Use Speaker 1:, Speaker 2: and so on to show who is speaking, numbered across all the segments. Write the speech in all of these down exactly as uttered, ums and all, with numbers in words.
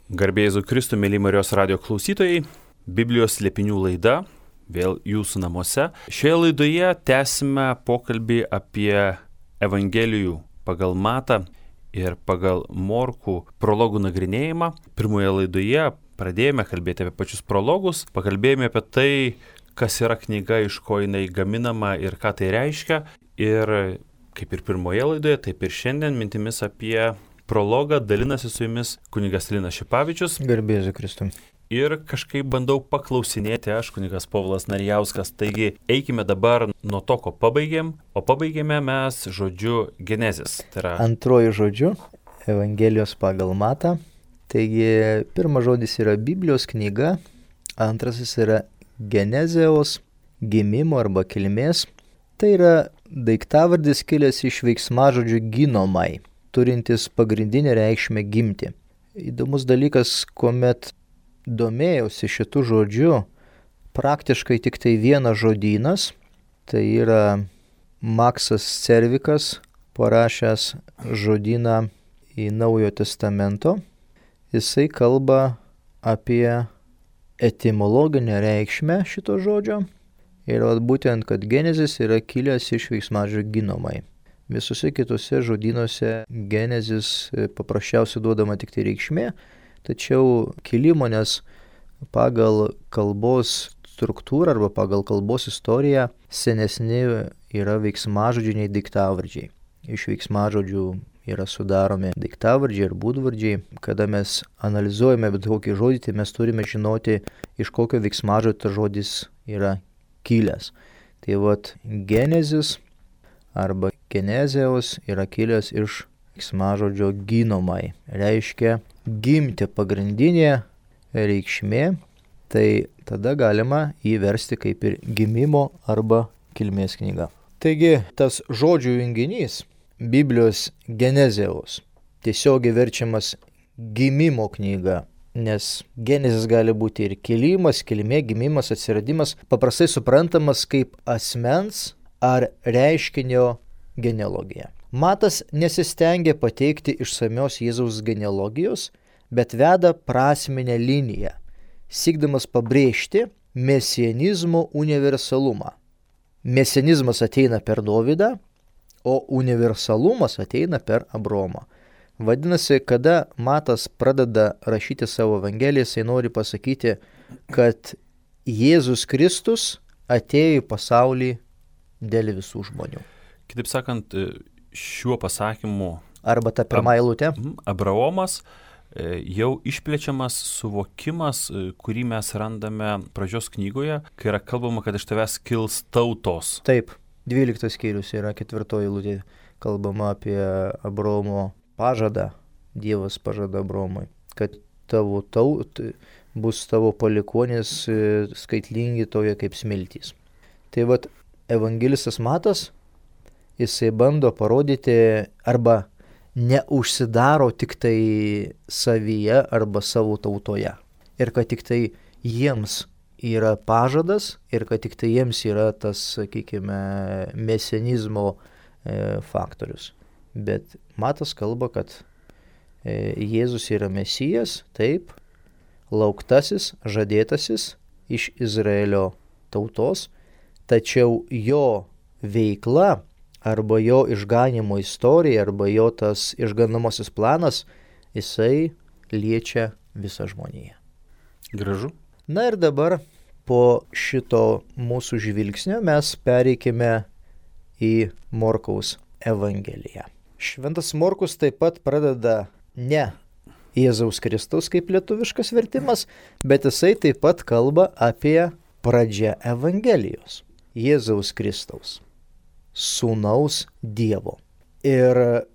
Speaker 1: Garbė Jėzui Kristui, mėly Marijos radijo klausytojai, Biblijos slėpinių laida, vėl jūsų namuose. Šioje laidoje tęsime pokalbį apie Evangelijų pagal Matą ir pagal Morkų prologų nagrinėjimą. Pirmoje laidoje pradėjome kalbėti apie pačius prologus, pakalbėjome apie tai, kas yra knyga, iš ko jinai gaminama ir ką tai reiškia. Ir kaip ir pirmoje laidoje, taip ir šiandien mintimis apie prologą dalinasi su jumis kunigas Linas Šipavičius.
Speaker 2: Garbė Jėzui Kristui.
Speaker 1: Ir kažkaip bandau paklausinėti aš, kunigas Povilas Narijauskas. Taigi eikime dabar nuo to, ko pabaigėm, o pabaigėme mes žodžiu Genezis. Tai yra...
Speaker 2: Antroji žodžiu Evangelijos pagal Matą. Taigi pirmas žodis yra Biblijos knyga, antrasis yra Genezeos, gimimo arba kilmės. Tai yra daiktavardis kilęs iš veiksmažodžio ginomai, turintis pagrindinę reikšmę gimti. Įdomus dalykas, kuomet domėjausi šitų žodžių, praktiškai tik tai vienas žodynas, tai yra Maksas Cervikas, parašęs žodyną į Naujojo Testamento. Jisai kalba apie etimologinę reikšmę šito žodžio ir būtent, kad Genezis yra kilęs iš veiksmažodžio ginomai. Visose kitose žodynuose Genezis paprasčiausiai duodama tik tai reikšmė, tačiau kilimo, nes pagal kalbos struktūrą arba pagal kalbos istoriją senesni yra veiksmažodžiai nei daiktavardžiai. Iš veiksmažodžių yra sudaromi daiktavardžiai ir būdvardžiai. Kada mes analizuojame bet kokį žodį, tai mes turime žinoti, iš kokio veiksmažodžio tas žodis yra kilęs. Tai vat Genezis arba Genezeos yra kilęs iš veiksmažodžio ginomai. Reiškia gimti pagrindinė reikšmė, tai tada galima įversti kaip ir gimimo arba kilmės knyga. Taigi tas žodžių junginys Biblijos Genezeos tiesiogiai verčiamas gimimo knyga, nes Genezis gali būti ir kilimas, kilmė, gimimas, atsiradimas, paprastai suprantamas kaip asmens ar reiškinio genealogija. Matas nesistengia pateikti išsamios Jėzaus genealogijos, bet veda prasminę liniją, siekdamas pabrėžti mesianizmo universalumą. Mesianizmas ateina per Dovydą, o universalumas ateina per Abraomą. Vadinasi, kada Matas pradeda rašyti savo Evangeliją, jisai nori pasakyti, kad Jėzus Kristus atėjo į pasaulį dėl visų žmonių.
Speaker 1: Kitaip sakant, šiuo pasakymu
Speaker 2: arba ta pirma eilutė
Speaker 1: Abraomas jau išplečiamas suvokimas, kurį mes randame pradžios knygoje, kai yra kalbama, kad iš tavęs kils tautos.
Speaker 2: Taip, dvyliktas skyrius yra ketvirtoji eilutė, kalbama apie Abraomo pažadą. Dievas pažada Abraomui, kad tavo taut bus tavo palikuonis skaitlingi toje kaip smiltys. Tai vat evangelistas Matas, jisai bando parodyti arba neužsidaro tik tai savyje arba savo tautoje. Ir kad tik tai jiems yra pažadas ir kad tik tai jiems yra tas, sakykime, mesianizmo e, faktorius. Bet Matas kalba, kad e, Jėzus yra Mesijas, taip, lauktasis, žadėtasis iš Izraelio tautos, tačiau jo veikla arba jo išganimo istorija arba jo tas išganamosis planas, jisai liečia visą žmoniją.
Speaker 1: Gražu.
Speaker 2: Na ir dabar po šito mūsų žvilgsnio mes pereikime į Morkaus Evangeliją. Šventas Morkus taip pat pradeda ne Jėzaus Kristaus kaip lietuviškas vertimas, bet jisai taip pat kalba apie pradžią Evangelijos. Jėzaus Kristaus, sūnaus Dievo. Ir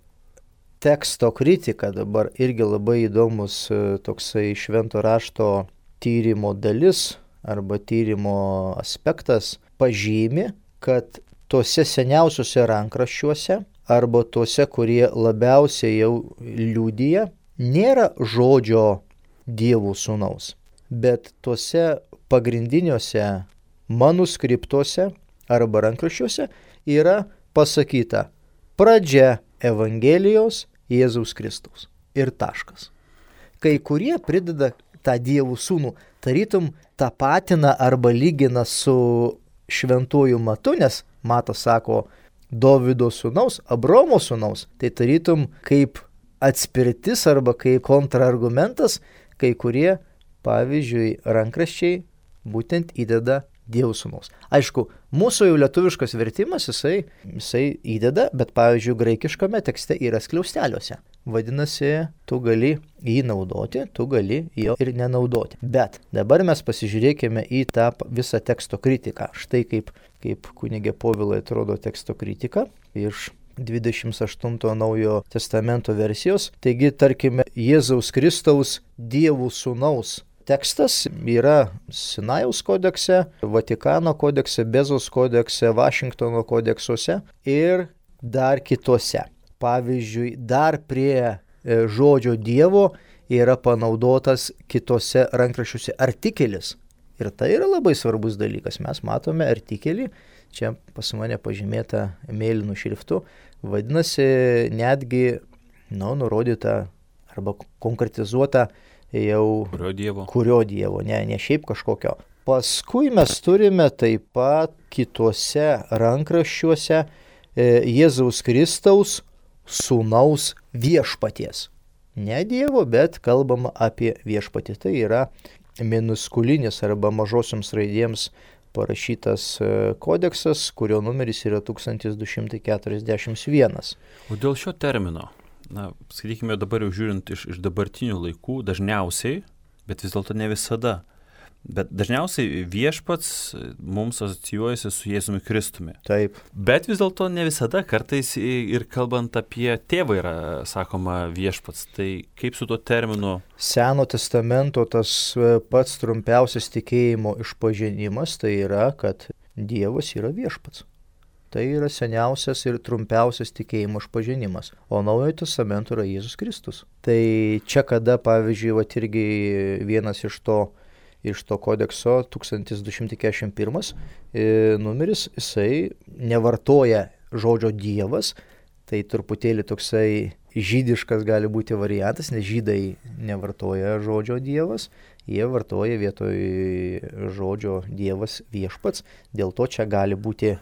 Speaker 2: teksto kritika dabar irgi labai įdomus toksai švento rašto tyrimo dalis arba tyrimo aspektas pažymi, kad tuose seniausiuose rankraščiuose arba tuose, kurie labiausiai jau liudija, nėra žodžio Dievo sūnaus, bet tuose pagrindiniuose manuskriptuose arba rankraščiuose yra pasakyta pradžia Evangelijos Jėzaus Kristaus. Ir taškas. kai kurie prideda tą Dievo sūnų, tarytum tapatina arba lygina su šventuoju Matu, nes Matas sako Dovydo sūnaus, Abromo sūnaus, tai tarytum kaip atspirtis arba kaip kontrargumentas, kai kurie, pavyzdžiui, rankraščiai būtent įdeda Dievo sūnaus. Aišku, mūsų jau lietuviškas vertimas, jisai, jisai įdeda, bet pavyzdžiui, graikiškame tekste yra skliausteliuose. Vadinasi, tu gali jį naudoti, tu gali jo ir nenaudoti. Bet dabar mes pasižiūrėkime į tą visą teksto kritiką. Štai kaip, kaip kunigė Povilai atrodo teksto kritika iš dvidešimt aštunto Naujojo testamento versijos. Taigi, tarkime, Jėzaus Kristaus Dievo sūnaus tekstas yra Sinajaus kodekse, Vatikano kodekse, Bezos kodekse, Vašingtono kodeksuose ir dar kitose. Pavyzdžiui, dar prie žodžio Dievo yra panaudotas kitose rankraščiuose artikelis. Ir tai yra labai svarbus dalykas. Mes matome artikelį, čia pas mane pažymėta mėlynu šriftu, vadinasi netgi, nu, nurodyta arba konkretizuota jau
Speaker 1: kurio Dievo,
Speaker 2: kurio dievo ne, ne šiaip kažkokio. Paskui mes turime taip pat kitose rankraščiuose e, Jėzaus Kristaus sūnaus viešpaties. Ne Dievo, bet kalbama apie viešpatį. Tai yra minuskulinis arba mažosioms raidėms parašytas kodeksas, kurio numeris yra tūkstantis du šimtai keturiasdešimt vienas.
Speaker 1: O dėl šio termino, na, skaitykime dabar jau žiūrint iš, iš dabartinių laikų, dažniausiai, bet vis dėlto ne visada, bet dažniausiai viešpats mums asocijuojasi su Jėzumi Kristumi.
Speaker 2: Taip.
Speaker 1: Bet vis dėlto ne visada, kartais ir kalbant apie tėvą yra sakoma viešpats. Tai kaip su tuo terminu?
Speaker 2: Seno testamento tas pats trumpiausias tikėjimo išpažinimas, tai yra, kad Dievas yra viešpats. Tai yra seniausias ir trumpiausias tikėjimo išpažinimas. O Naujojo testamento yra Jėzus Kristus. Tai čia kada, pavyzdžiui, vat irgi vienas iš to, iš to kodekso tūkstantis du šimtai keturiasdešimt pirmas e, numeris, jisai nevartoja žodžio Dievas. Tai truputėlį toksai žydiškas gali būti variantas, nes žydai nevartoja žodžio Dievas. Jie vartoja vietoj žodžio Dievas viešpats. Dėl to čia gali būti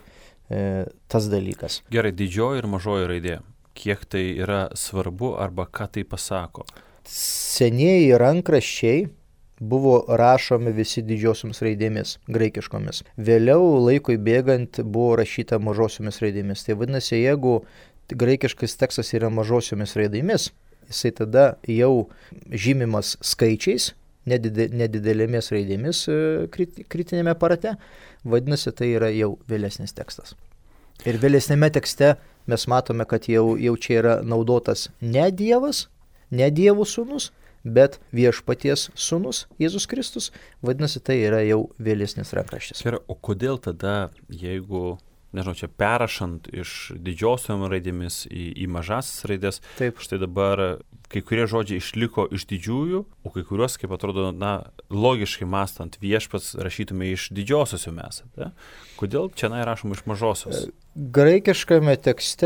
Speaker 2: tas dalykas.
Speaker 1: Gerai, didžioji ir mažoji raidė. Kiek tai yra svarbu arba ką tai pasako?
Speaker 2: Senieji rankraščiai buvo rašomi visi didžiosiomis raidėmis, graikiškomis. Vėliau laikui bėgant buvo rašyta mažosiomis raidėmis. Tai vadinasi, jeigu graikiškas tekstas yra mažosiomis raidėmis, jisai tada jau žymimas skaičiais, nedidelėmis raidėmis kritinėme aparate, vadinasi, tai yra jau vėlesnis tekstas. Ir vėlesnėme tekste mes matome, kad jau, jau čia yra naudotas ne Dievas, ne Dievo sūnus, bet viešpaties sūnus Jėzus Kristus, vadinasi, tai yra jau vėlesnis rankraštis.
Speaker 1: Ir, o kodėl tada, jeigu, nežinau, čia perrašant iš didžiosiom raidėmis į, į mažasis raidės,
Speaker 2: taip,
Speaker 1: štai dabar kai kurie žodžiai išliko iš didžiųjų, o kai kuriuos, kaip atrodo, na, logiškai mąstant, viešpats rašytume iš didžiosios jau mes. Da? Kodėl čia rašoma iš mažosios?
Speaker 2: Graikiškame tekste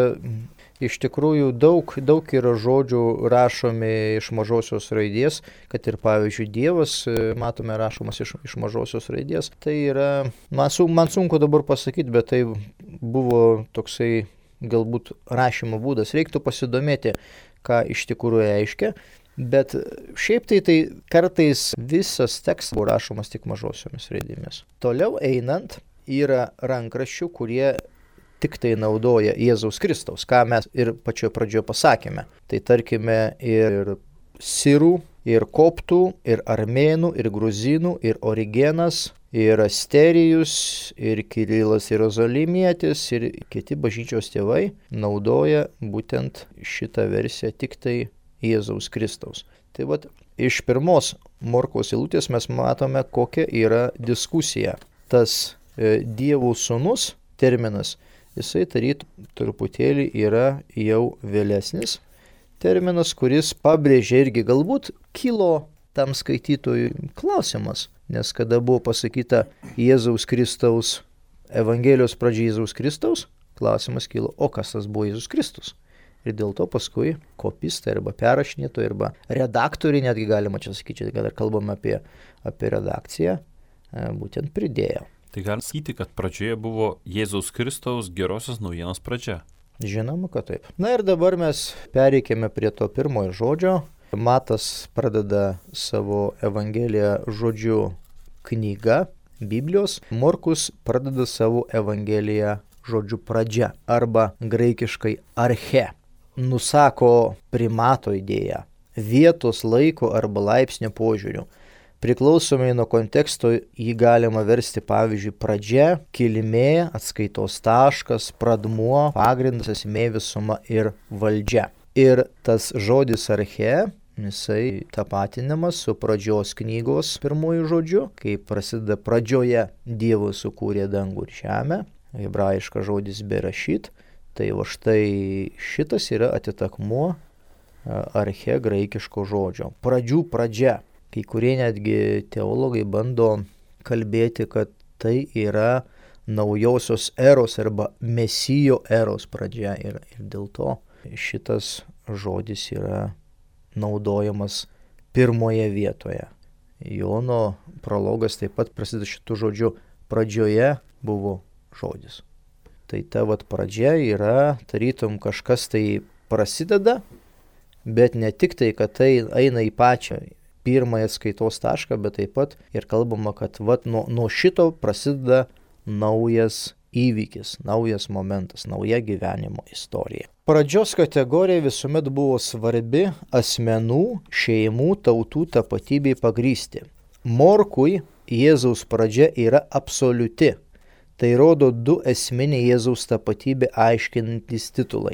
Speaker 2: iš tikrųjų daug, daug yra žodžių rašomi iš mažosios raidės, kad ir pavyzdžiui Dievas, matome, rašomas iš, iš mažosios raidės. Tai yra, man, man sunku dabar pasakyti, bet tai buvo toksai galbūt rašymo būdas. Reiktų pasidomėti, ką iš tikrųjų reiškia, bet šiaip tai, tai kartais visas tekstas buvo rašomas tik mažosiomis raidėmis. Toliau einant yra rankraščių, kurie tik tai naudoja Jėzaus Kristaus, ką mes ir pačioje pradžioje pasakėme. Tai tarkime ir sirų, ir koptų, ir armėnų, ir gruzinų, ir Origenas, ir Asterijus, ir Kirilas Jerozolimietis, ir kiti bažnyčios tėvai naudoja būtent šitą versiją tik tai Jėzaus Kristaus. Tai vat iš pirmos Morkaus eilutės mes matome, kokia yra diskusija. Tas e, Dievo sūnus terminas, jisai taryt truputėlį yra jau vėlesnis terminas, kuris pabrėžia irgi galbūt kilo tam skaitytojui klausimas, nes kada buvo pasakyta Jėzaus Kristaus, Evangelijos pradžia Jėzaus Kristaus, klausimas kilo, o kas tas buvo Jėzus Kristus? Ir dėl to paskui kopistai arba perrašinėtojai arba redaktoriai, netgi galima čia sakyti, gal ir kalbame apie, apie redakciją, būtent pridėjo.
Speaker 1: Tai galim sakyti, kad pradžioje buvo Jėzaus Kristaus gerosios naujienos pradžia.
Speaker 2: Žinoma, kad taip. Na ir dabar mes pereikėme prie to pirmojo žodžio. Matas pradeda savo evangeliją žodžiu knyga, Biblijos. Morkus pradeda savo evangeliją žodžiu pradžia arba graikiškai arche. Nusako primato idėją, vietos, laiko arba laipsnio požiūrių. Priklausomai nuo konteksto jį galima versti pavyzdžiui pradžia, kilmė, atskaitos taškas, pradmuo, pagrindas, esmė, visuma ir valdžia. Ir tas žodis arche, jisai tapatinamas su pradžios knygos pirmųjų žodžiu, kai prasideda pradžioje Dievas sukūrė dangų ir žemę, hebrajiškas žodis berashit. Tai va štai šitas yra atitakmuo arche graikiško žodžio. Pradžių pradžia. Kai kurie netgi teologai bando kalbėti, kad tai yra naujosios eros arba mesijo eros pradžia. Ir, ir dėl to šitas žodis yra naudojamas pirmoje vietoje. Jono prologas taip pat prasideda šitų žodžių. Pradžioje buvo žodis. Tai ta vat pradžia yra, tarytum kažkas tai prasideda, bet ne tik tai, kad tai eina į pačią pirmąją atskaitos tašką, bet taip pat ir kalbama, kad vat nuo, nuo šito prasideda naujas įvykis, naujas momentas, nauja gyvenimo istorija. Pradžios kategorija visuomet buvo svarbi asmenų, šeimų, tautų tapatybei pagrysti. Morkui Jėzaus pradžia yra absoliuti. Tai rodo du esminiai Jėzaus tapatybę aiškinantys titulai.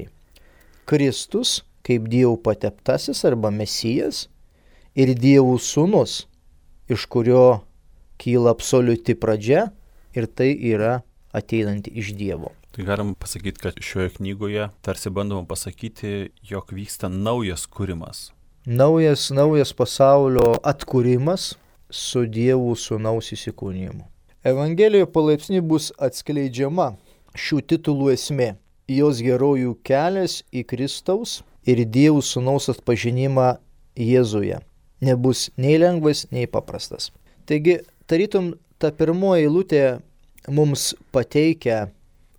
Speaker 2: Kristus kaip Dievo pateptasis arba Mesijas ir Dievo sūnus, iš kurio kyla absoliuti pradžia ir tai yra ateinanti iš Dievo.
Speaker 1: Tai galim pasakyti, kad šioje knygoje tarsi bandoma pasakyti, jog vyksta naujas kūrimas.
Speaker 2: Naujas, naujas pasaulio atkūrimas su Dievo sūnaus įsikūnijimu. Evangelijoje palaipsniui bus atskleidžiama šių titulų esmė, jos herojų kelias į Kristaus ir Dievo sūnaus atpažinimą Jėzuje. Nebus nei lengvas, nei paprastas. Taigi, tarytum, ta pirmoji eilutė mums pateikia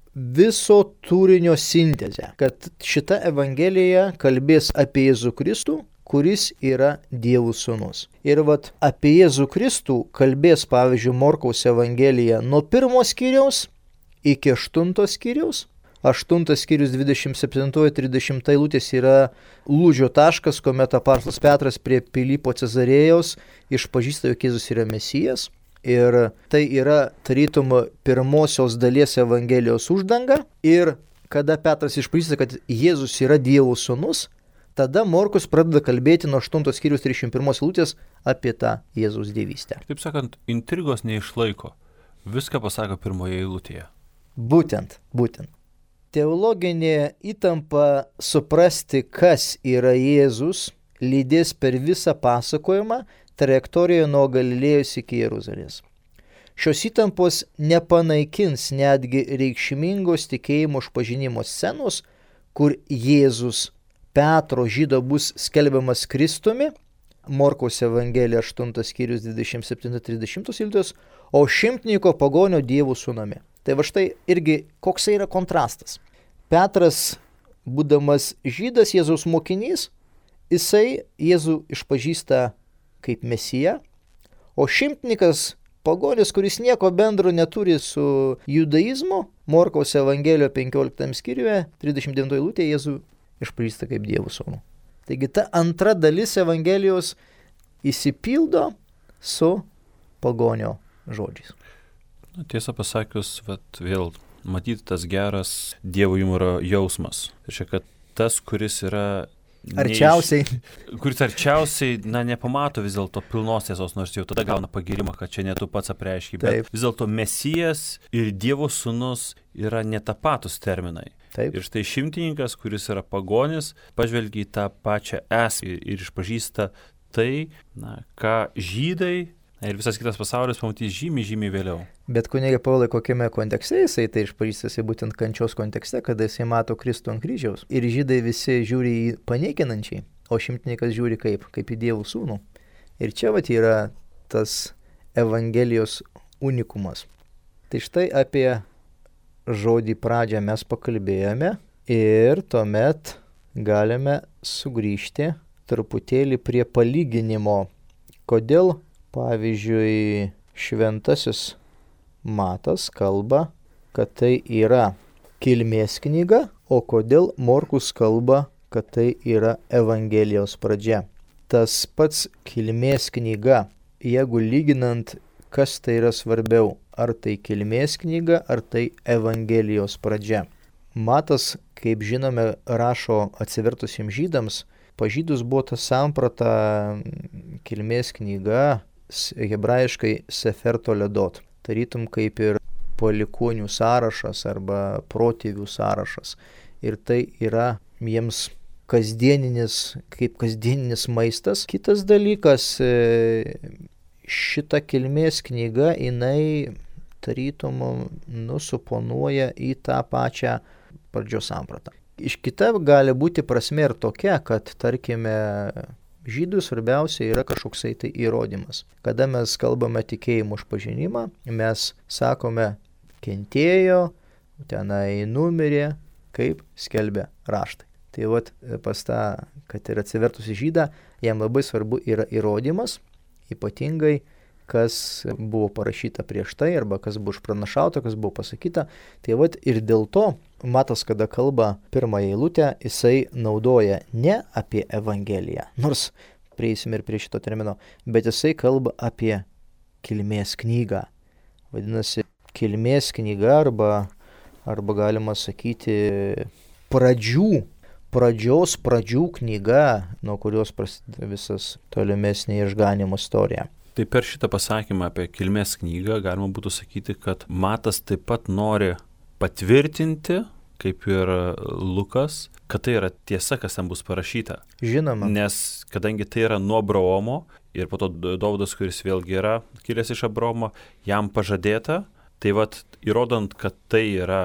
Speaker 2: viso turinio sintezę, kad šita Evangelija kalbės apie Jėzų Kristų, kuris yra Dievo sūnus. Ir vat apie Jėzų Kristų kalbės, pavyzdžiui, Morkaus Evangelija nuo pirmo skyriaus iki aštunto skyriaus. Aštuntas skyrius dvidešimt septinta trisdešimta eilutės yra lūžio taškas, kuomet apaštalas Petras prie Pilypo Cezarėjos išpažįsta, jog Jėzus yra Mesijas. Ir tai yra tarytum pirmosios dalies Evangelijos uždanga. Ir kada Petras išpažįsta, kad Jėzus yra Dievo sūnus, tada Morkus pradeda kalbėti nuo aštuntos skyrius trisdešimt pirmos eilutės apie tą Jėzaus dievystę.
Speaker 1: Taip sakant, intrigos neišlaiko. Viską pasako pirmoje eilutėje.
Speaker 2: Būtent, būtent. Teologinė įtampa suprasti, kas yra Jėzus, lydės per visą pasakojimą trajektorijoje nuo Galilėjos iki Jeruzalės. Šios įtampos nepanaikins netgi reikšmingos tikėjimo išpažinimo scenos, kur Jėzus Petro žydo bus skelbiamas Kristumi, Morkaus Evangelija aštuntas skyrius dvidešimt septinta trisdešimta eilutės, o šimtniko pagonio Dievo sūnumi. Tai va štai irgi koks yra kontrastas. Petras, būdamas žydas Jėzaus mokinys, jisai Jėzų išpažįsta kaip Mesiją, o šimtnikas pagonis, kuris nieko bendro neturi su judaizmu, Morkaus Evangelijoje penkioliktam skyriuje trisdešimt devinta eilutė Jėzų išpažįsta kaip Dievo sūnų. Taigi ta antra dalis Evangelijos įsipildo su pagonio žodžiais.
Speaker 1: Na, tiesą pasakius, vat, vėl matyti tas geras Dievo jumoro jausmas. Tai reiškia, kad tas, kuris yra
Speaker 2: arčiausiai,
Speaker 1: neiš, kuris arčiausiai, na, nepamato vis dėlto pilnos tiesos, nors jau tada gauna pagirimą, kad čia ne tu pats apreiški, bet Taip. Vis dėlto Mesijas ir Dievo sūnus yra netapatus terminai.
Speaker 2: Taip.
Speaker 1: Ir štai šimtininkas, kuris yra pagonis, pažvelgia į tą pačią esmę ir išpažįsta tai, na, ką žydai Ir visas kitas pasaulis pamatys žymiai, žymiai vėliau.
Speaker 2: Bet kunigė Paulai, kokiame kontekste jisai tai išpažįstasi, būtent kančios kontekste, kada jisai mato Kristų ant kryžiaus. Ir žydai visi žiūri į paniekinančiai, o šimtininkas žiūri kaip, kaip į Dievo sūnų. Ir čia vat yra tas Evangelijos unikumas. Tai štai apie žodį pradžią mes pakalbėjome ir tuomet galime sugrįžti truputėlį prie palyginimo, kodėl, pavyzdžiui, šventasis Matas kalba, kad tai yra kilmės knyga, o kodėl Morkus kalba, kad tai yra Evangelijos pradžia. Tas pats kilmės knyga, jeigu lyginant, kas tai yra svarbiau, ar tai kilmės knyga, ar tai Evangelijos pradžia. Matas, kaip žinome, rašo atsivertusiems žydams, pažydus buvo ta samprata kilmės knyga, hebrajiškai Sefer Toledot, tarytum kaip ir palikuonių sąrašas arba protėvių sąrašas. Ir tai yra jiems kasdieninis, kaip kasdieninis maistas. Kitas dalykas, šita kilmės knyga, jinai tarytum nusuponuoja į tą pačią pradžios sampratą. Iš kita gali būti prasmė ir tokia, kad, tarkime, žydų svarbiausia yra kažkoksai tai įrodymas. Kada mes kalbame tikėjimo išpažinimą, mes sakome kentėjo, tenai numirė, kaip skelbia raštai. Tai vat pas tą, kad ir atsivertus į žydą, jam labai svarbu yra įrodymas, ypatingai kas buvo parašyta prieš tai, arba kas buvo išpranašauta, kas buvo pasakyta. Tai vat ir dėl to Matas, kada kalba pirmąją eilutę, jisai naudoja ne apie Evangeliją, nors prieisime ir prie šito termino, bet jisai kalba apie kilmės knygą. Vadinasi, kilmės knyga arba, arba galima sakyti pradžių, pradžios pradžių knyga, nuo kurios prasideda visas tolimesnė išganimo istorija.
Speaker 1: Tai per šitą pasakymą apie kilmės knygą galima būtų sakyti, kad Matas taip pat nori patvirtinti, kaip ir Lukas, kad tai yra tiesa, kas ten bus parašyta.
Speaker 2: Žinoma.
Speaker 1: Nes kadangi tai yra nuo Abraomo ir po to Dovydas, kuris vėlgi yra kilęs iš Abraomo, jam pažadėta, tai vat įrodant, kad tai yra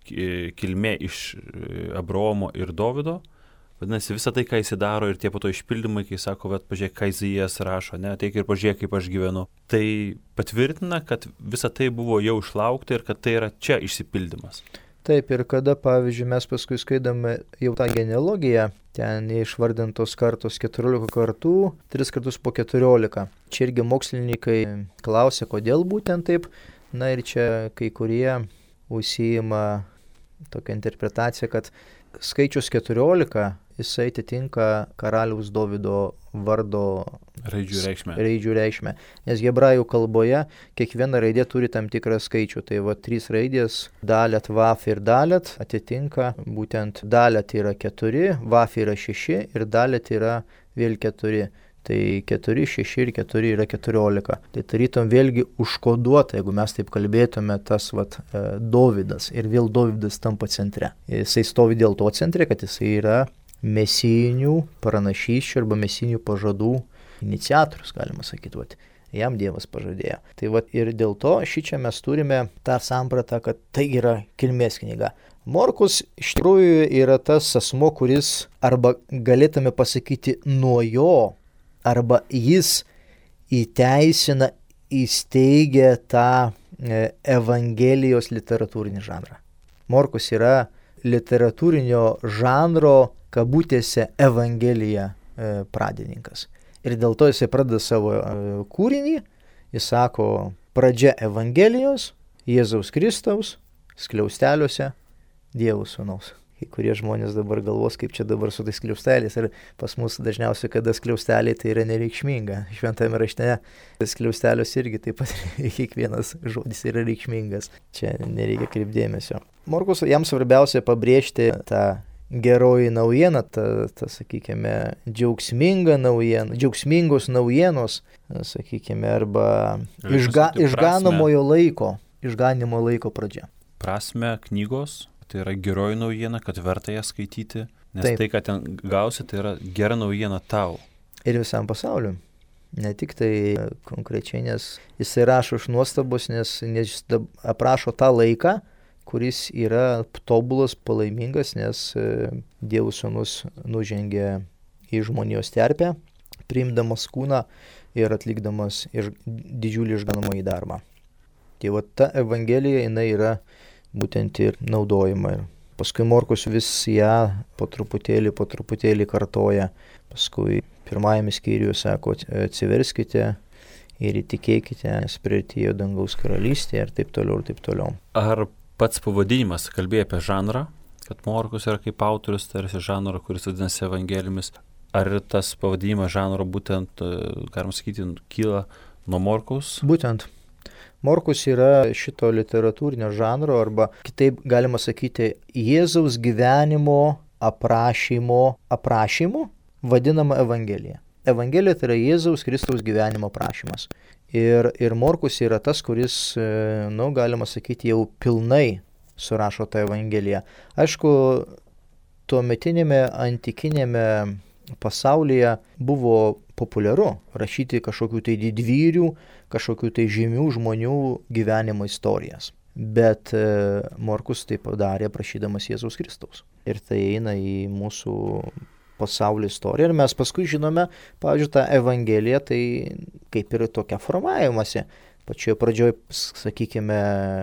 Speaker 1: kilmė iš Abraomo ir Dovydo, vadinasi, visą tai, ką jis daro ir tie po to išpildymai, kai sako, bet pažiūrėk, ką Izaijas rašo, ne, ateik ir pažiūrėk, kaip aš gyvenu. Tai patvirtina, kad visa tai buvo jau išlaukta ir kad tai yra čia išsipildymas.
Speaker 2: Taip, ir kada, pavyzdžiui, mes paskui skaidome jau tą genealogiją, ten išvardintos kartos keturiolika kartų, tris kartus po keturiolika. Čia irgi mokslininkai klausia, kodėl būtent taip. Na ir čia kai kurie užsiima tokią interpretaciją, kad skaičius keturiolika, jisai atitinka karaliaus Dovydo vardo
Speaker 1: raidžių reikšmę.
Speaker 2: raidžių reikšmę. Nes hebrajų kalboje kiekviena raidė turi tam tikrą skaičių. Tai va trys raidės, dalet, vaf ir dalet, atitinka būtent dalet yra keturi, vaf yra šeši ir dalet yra vėl keturi. Tai keturi, šeši ir keturi yra keturiolika. Tai tarytum vėlgi užkoduota, jeigu mes taip kalbėtume, tas vat, e, Dovydas. Ir vėl Dovydas tampa centre. Jisai stovi dėl to centre, kad jisai yra mesijinių pranašysčių arba mesijinių pažadų iniciatorius, galima sakyti. Vat. Jam Dievas pažadėjo. Tai vat, ir dėl to šičia mes turime tą sampratą, kad tai yra kilmės knyga. Morkus iš tikrųjų yra tas asmo, kuris arba galėtume pasakyti nuo jo, arba jis įteisina, įsteigia tą Evangelijos literatūrinį žanrą. Morkus yra literatūrinio žanro, kabutėse, Evangelija pradininkas. Ir dėl to jisai pradeda savo kūrinį, jis sako, pradžia Evangelijos, Jėzaus Kristaus, skliausteliuose, Dievo sūnaus. Kai kurie žmonės dabar galvos, kaip čia dabar su tais skliausteliais. Ir pas mus dažniausiai, kada skliausteliai, tai yra nereikšminga. Šventame rašte skliaustelius irgi taip pat kiekvienas žodis yra reikšmingas. Čia nereikia kreipdėmesio. Morkus jam svarbiausia pabrėžti tą geroji naujiena, ta, ta sakykime, džiaugsminga naujiena, džiaugsmingos naujienos, sakykime, arba išga, išganomojo laiko, išganimo laiko pradžia.
Speaker 1: Prasme knygos. Tai yra geroji naujiena, kad verta ją skaityti, nes
Speaker 2: Taip.
Speaker 1: Tai, ką ten gausi, tai yra gera naujiena tau.
Speaker 2: Ir visam pasauliu. Ne tik tai konkrečiai, nes jisai rašo iš nuostabos, nes, nes jis aprašo tą laiką, kuris yra tobulas, palaimingas, nes Dievo Sūnus nužengė į žmonijos terpę, priimdamas kūną ir atlikdamas iš, didžiulį išganomąjį darbą. Tai va ta Evangelija, jinai yra būtent ir naudojama. Paskui Morkus vis ją po truputėlį, po truputėlį kartoja. Paskui pirmajame skyriuje sako, atsiverskite ir įtikėkite, nes priartėjo dangaus karalystė ir taip toliau ir taip toliau.
Speaker 1: Ar pats pavadinimas kalbėjo apie žanrą, kad Morkus yra kaip autorius, tarsi žanro, kuris vadinasi Evangelijomis? Ar tas pavadinimas žanro būtent, galima sakyti, kyla nuo Morkaus?
Speaker 2: Būtent. Morkus yra šito literatūrinio žanro, arba kitaip galima sakyti, Jėzaus gyvenimo aprašymo aprašymų vadinama Evangelija. Evangelija tai yra Jėzaus Kristaus gyvenimo aprašymas. Ir, ir Morkus yra tas, kuris, nu, galima sakyti, jau pilnai surašo tą Evangeliją. Aišku, tuometinėme antikinėme pasaulyje buvo populiaru rašyti kažkokių tai didvyrių, kažkokių tai žymių žmonių gyvenimo istorijas. Bet e, Morkus tai padarė prašydamas Jėzaus Kristaus. Ir tai eina į mūsų pasaulio istoriją. Ir mes paskui žinome, pavyzdžiui, tą Evangeliją, tai kaip ir tokia formavimasi. Pačioje pradžioje, sakykime,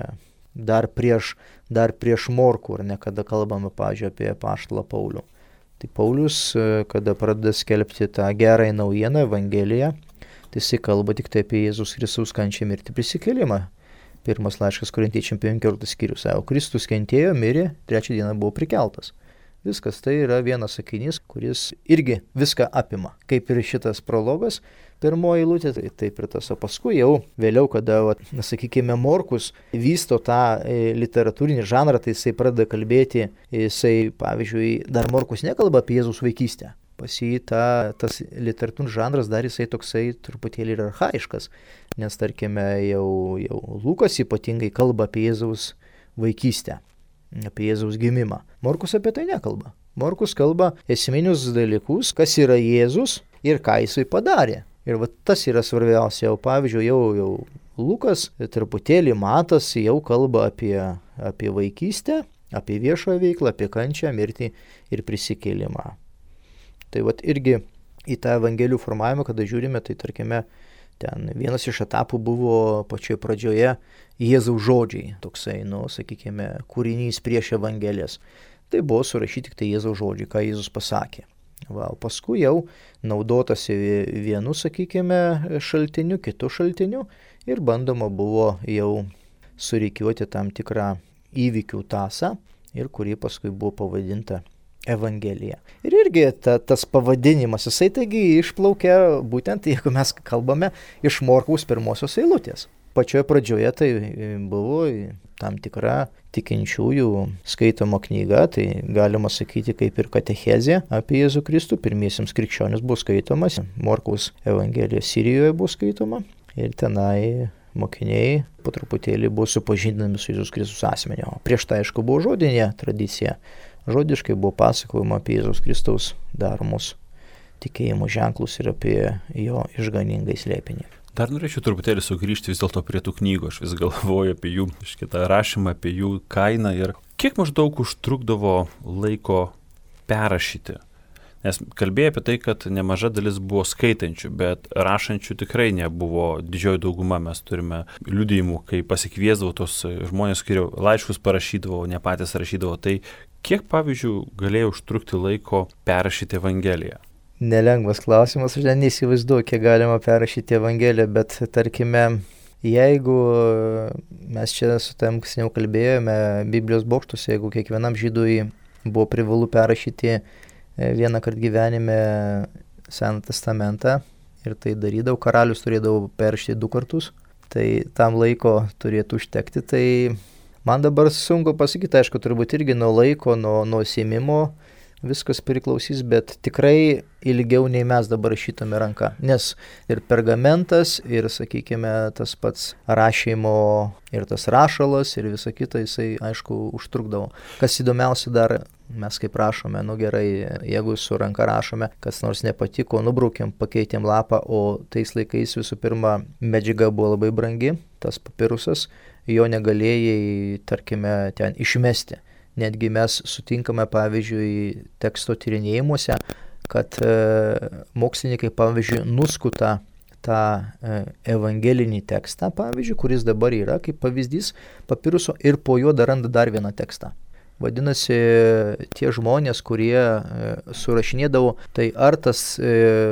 Speaker 2: dar prieš, dar prieš Morkų, ar ne, kada kalbame, pavyzdžiui, apie apaštalą Paulių. Tai Paulius, kada pradeda skelbti tą gerąją naujieną, Evangeliją, tai jisai kalba tik tai apie Jėzus Kristaus kančią, mirtį, prisikėlimą. Pirmas laiškas Korintiečiams penkioliktas skyrius, o Kristus kentėjo, mirė, trečią dieną buvo prikeltas. Viskas tai yra vienas sakinys, kuris irgi viską apima. Kaip ir šitas prologas, pirmoji eilutė, tai taip ir tas. O paskui jau vėliau, kada, va, sakykime, Morkus vysto tą e, literatūrinį žanrą, tai jisai pradeda kalbėti, jisai, pavyzdžiui, dar Morkus nekalba apie Jėzaus vaikystę. Pas jį ta, tas literatūrinis žanras dar jisai toksai truputėlį ir archaiškas, nes, tarkime, jau, jau Lukas ypatingai kalba apie Jėzaus vaikystę, apie Jėzaus gimimą. Morkus apie tai nekalba. Morkus kalba esminius dalykus, kas yra Jėzus ir ką jisai padarė. Ir va tas yra svarbiausia. Jau, pavyzdžiui, jau, jau Lukas, truputėlį Matas jau kalba apie, apie vaikystę, apie viešoją veiklą, apie kančią, mirtį ir prisikėlimą. Tai va irgi į tą Evangelijų formavimą, kada žiūrime, tai tarkime, ten vienas iš etapų buvo pačioje pradžioje Jėzaus žodžiai, toksai, nu, sakykime, kūrinys prieš Evangelijas. Tai buvo surašyti tik tai Jėzaus žodžiai, ką Jėzus pasakė. Va, o paskui jau naudotasi vienu, sakykime, šaltiniu, kitu šaltiniu ir bandoma buvo jau surikiuoti tam tikrą įvykių tasą ir kuri paskui buvo pavadinta Evangelija. Ir irgi ta, tas pavadinimas, jisai taigi išplaukia būtent, jeigu mes kalbame, iš Morkaus pirmosios eilutės. Pačioje pradžioje tai buvo tam tikra tikinčiųjų skaitoma knyga, tai galima sakyti kaip ir katechezė apie Jėzų Kristų. Pirmiesiems krikščionis buvo skaitomas, Morkaus Evangelija Sirijoje buvo skaitoma ir tenai mokiniai po truputėlį buvo supažindinami su Jėzus Kristus asmeniu. Prieš tai, aišku, buvo žodinė tradicija. Žodiškai buvo pasakojama apie Jėzus Kristaus daromus tikėjimo ženklus ir apie jo išganingą slėpinį.
Speaker 1: Dar norėčiau truputėlį sugrįžti vis dėlto prie tų knygų. Aš vis galvoju apie jų šitą rašymą, apie jų kainą ir kiek maždaug užtrukdavo laiko perrašyti. Nes kalbėjai apie tai, kad nemaža dalis buvo skaitančių, bet rašančių tikrai nebuvo didžioji dauguma. Mes turime liudijimų, kai pasikviesdavo tos žmonės, kurie laiškus parašydavo, ne patys rašydavo. Tai kiek, pavyzdžiui, galėjo užtrukti laiko perrašyti Evangeliją?
Speaker 2: Nelengvas klausimas, aš neįsivaizduoju, kiek galima perrašyti Evangeliją, bet tarkime, jeigu mes čia su tam, kas jau kalbėjome, Biblijos bokštus, jeigu kiekvienam žydui buvo privalu perrašyti vieną kartą gyvenime Seną testamentą ir tai darydavo, karalius turėdavo perrašyti du kartus, tai tam laiko turėtų užtekti. Tai man dabar sunku pasakyti, aišku, turbūt irgi nuo laiko, nuo, nuo įsėmimo viskas priklausys, bet tikrai ilgiau nei mes dabar rašytume ranka. Nes ir pergamentas, ir, sakykime, tas pats rašymo, ir tas rašalas, ir visa kita, jisai, aišku, užtrukdavo. Kas įdomiausia dar, Mes kaip rašome, nu gerai, jeigu su ranka rašome, kas nors nepatiko, nubraukėm, pakeitėm lapą, o tais laikais visų pirma medžiaga buvo labai brangi, tas papirusas, jo negalėjai, tarkime, ten išmesti. Netgi mes sutinkame, pavyzdžiui, teksto tyrinėjimuose, kad e, mokslininkai, pavyzdžiui, nuskuta tą e, evangelinį tekstą, pavyzdžiui, kuris dabar yra kaip pavyzdys papiruso ir po jo dar randa dar vieną tekstą. Vadinasi, tie žmonės, kurie e, surašinėdavo, tai ar tas e,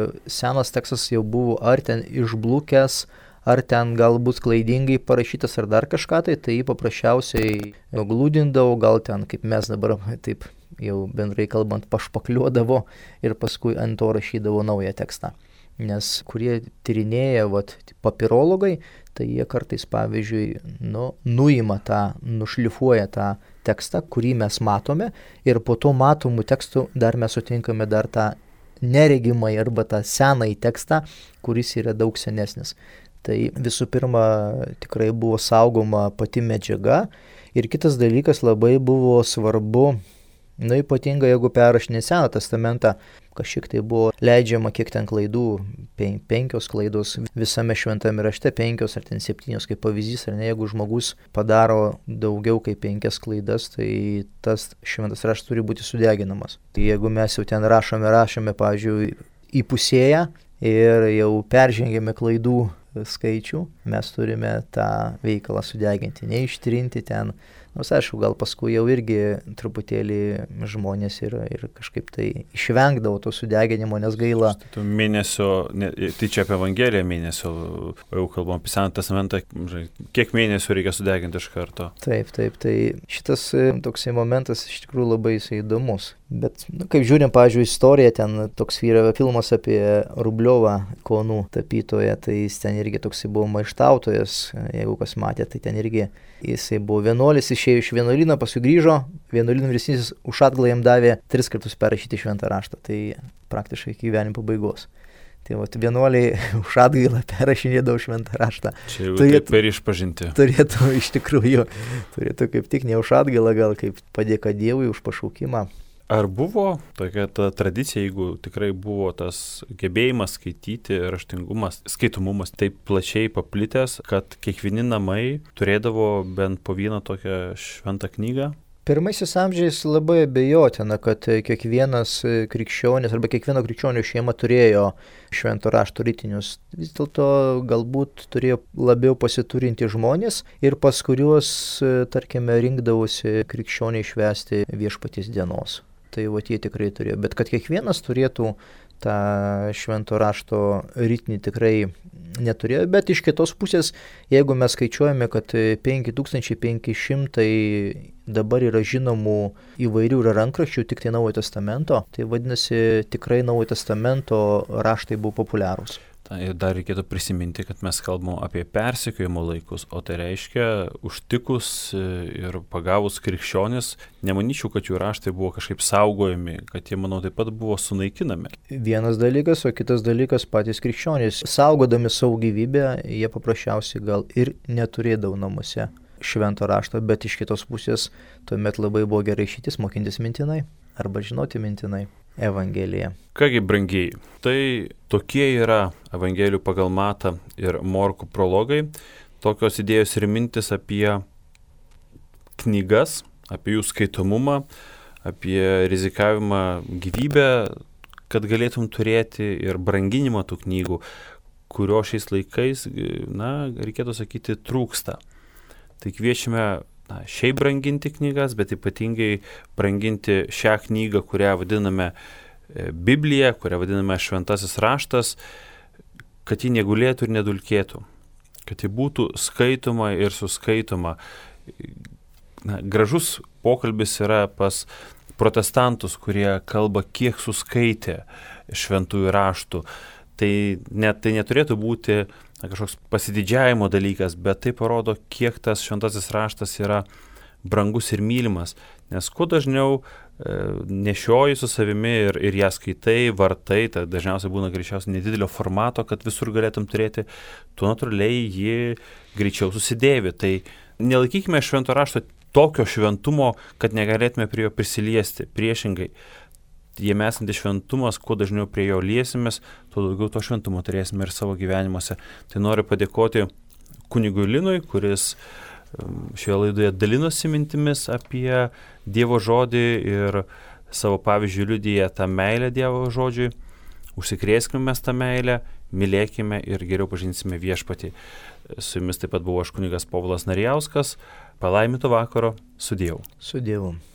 Speaker 2: senas tekstas jau buvo, ar ten išblukęs, ar ten galbūt klaidingai parašytas, ar dar kažką, tai tai paprasčiausiai glūdindavo, gal ten, kaip mes dabar taip jau bendrai kalbant, pašpakliuodavo ir paskui ant to rašydavo naują tekstą. Nes kurie tyrinėja, vat, papirologai, tai jie kartais, pavyzdžiui, nu, nuima tą, nušlifuoja tą tekstą, kurį mes matome, ir po to matomų tekstų dar mes sutinkame dar tą neregimai arba tą senąjį tekstą, kuris yra daug senesnis. Tai visų pirma, tikrai buvo saugoma pati medžiaga, ir kitas dalykas labai buvo svarbu, nu, ypatingai jeigu perrašinė Seną testamentą, kažkiek tai buvo leidžiama, kiek ten klaidų, pen, penkios klaidos visame šventame rašte, penkios ar ten septynios kaip pavyzdys, ar ne, jeigu žmogus padaro daugiau kaip penkias klaidas, tai tas šventas raštas turi būti sudeginamas. Tai jeigu mes jau ten rašome, rašome, pavyzdžiui, įpusėję ir jau peržengėme klaidų skaičių, mes turime tą veikalą sudeginti, neištrinti ten. Nors aišku, gal paskui jau irgi truputėlį žmonės ir, ir kažkaip tai išvengdavo to sudeginimo, nes gaila.
Speaker 1: Tai mėnesio, ne, tai čia apie Evangeliją mėnesio, jau kalbam apie Seną testamentą, kiek mėnesių reikia sudeginti iš karto.
Speaker 2: Taip, taip, tai šitas toksai momentas iš tikrųjų labai įdomus. Bet, nu, kaip žiūrim, pavyzdžiui, istoriją, ten toks yra filmas apie Rubliovą, Kaunų tapytoją, tai jis ten irgi toksai buvo maištautojas, jeigu kas matė, tai ten irgi jisai buvo vienuolis, išėjo iš vienuolyno, paskui grįžo, vienuolyno vyresnysis už atgalą jam davė tris kartus perrašyti šventą raštą, tai praktiškai iki gyvenimo pabaigos. Tai vat vienuoliai už atgailą perrašinėdavo šventą raštą.
Speaker 1: Čia jau turėtų, taip per išpažinti.
Speaker 2: Turėtų iš tikrųjų, turėtų kaip tik ne už atgailą, gal kaip padėka Dievui už pašaukimą.
Speaker 1: Ar buvo tokia ta tradicija, jeigu tikrai buvo tas gebėjimas skaityti, raštingumas, skaitomumas taip plačiai paplitęs, kad kiekvieni namai turėdavo bent po vieną tokią šventą knygą?
Speaker 2: Pirmaisiais amžiais labai abejotina, kad kiekvienas krikščionis arba kiekvieno krikščionio šeima turėjo švento rašto ritinius. Vis dėlto galbūt turėjo labiau pasiturinti žmonės ir pas kuriuos, tarkime, rinkdavosi krikščioniai švęsti Viešpaties dienos. Tai va jie tikrai turėjo, bet kad kiekvienas turėtų tą švento rašto ritinį tikrai neturėjo, bet iš kitos pusės, jeigu mes skaičiuojame, kad penki tūkstančiai penki šimtai dabar yra žinomų įvairių rankraščių tik tai Naujojo testamento, tai vadinasi tikrai Naujojo testamento raštai buvo populiarūs.
Speaker 1: Ir dar reikėtų prisiminti, kad mes kalbam apie persekiojimo laikus, o tai reiškia, užtikus ir pagavus krikščionis, nemanyčiau, kad jų raštai buvo kažkaip saugojami, kad jie, manau, taip pat buvo sunaikinami.
Speaker 2: Vienas dalykas, o kitas dalykas patys krikščionys. Saugodami savo gyvybę, jie paprasčiausiai gal ir neturėdavo namuose švento rašto, bet iš kitos pusės tuomet labai buvo gerai išeitis mokintis mintinai arba žinoti mintinai Evangeliją.
Speaker 1: Kągi, brangiai, tai tokie yra Evangelijų pagal Matą ir Morkų prologai, tokios idėjos ir mintis apie knygas, apie jų skaitomumą, apie rizikavimą gyvybę, kad galėtum turėti ir branginimą tų knygų, kurio šiais laikais, na, reikėtų sakyti, trūksta. Tai kviečiame na, šiaip branginti knygas, bet ypatingai branginti šią knygą, kurią vadiname Biblija, kurią vadiname Šventasis raštas, kad ji negulėtų ir nedulkėtų, kad ji būtų skaitoma ir suskaitoma. Na, gražus pokalbis yra pas protestantus, kurie kalba, kiek suskaitė šventųjų raštų. Tai, net, tai neturėtų būti na, kažkoks pasididžiavimo dalykas, bet tai parodo, kiek tas šventasis raštas yra brangus ir mylimas. Nes kuo dažniau e, nešioji su savimi ir, ir ją skaitai, vartai, tai dažniausiai būna greičiausiai nedidelio formato, kad visur galėtum turėti, tuo natūraliai ji greičiau susidėvi. Tai nelaikykime švento rašto tokio šventumo, kad negalėtume prie jo prisiliesti. Priešingai, jame esantis šventumas, kuo dažniau prie jo liesimės, tuo daugiau to šventumo turėsime ir savo gyvenimuose. Tai noriu padėkoti kunigui Linui, kuris šioje laidoje dalinosi mintimis apie Dievo žodį ir savo pavyzdžių liudyja tą meilę Dievo žodžiui. Užsikrėskime mes tą meilę, mylėkime ir geriau pažinsime viešpatį. Su jumis taip pat buvo aš kunigas Povilas Narijauskas. Palaimito vakaro, su Dievu.
Speaker 2: Su Dievu.